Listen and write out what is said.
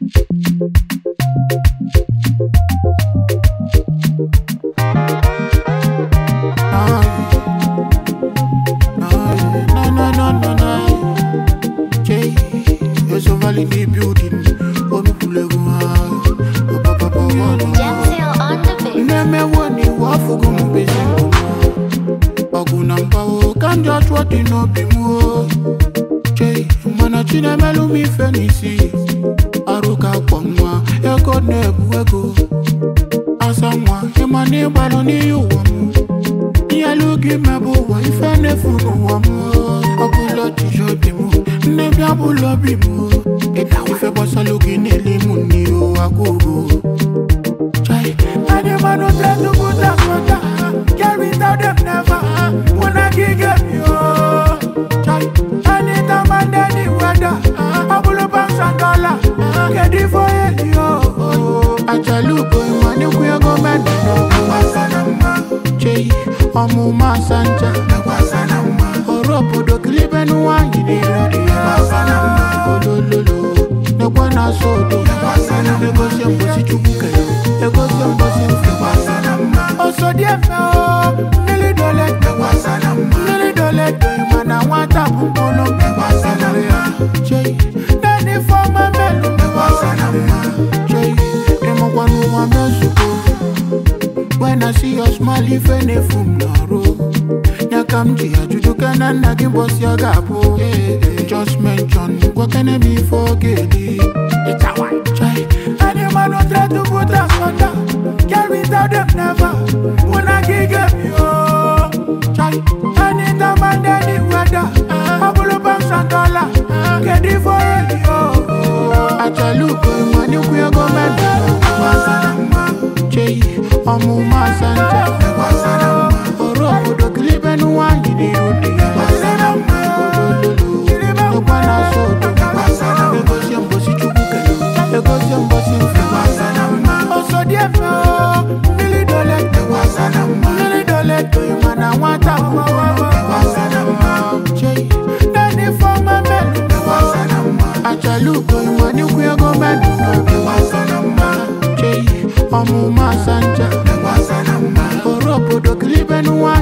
Just mention what can I be forget it? It's a white child. Anyone who try to put us under, girl without them never. When I give you, child. Anytime and any weather, I pull up on $100. Get it for you. I tell you, money we are going to Jay, Amuma Santa. Oropo do clip and one in the road. Amuma Santa. Oropo do clip and one.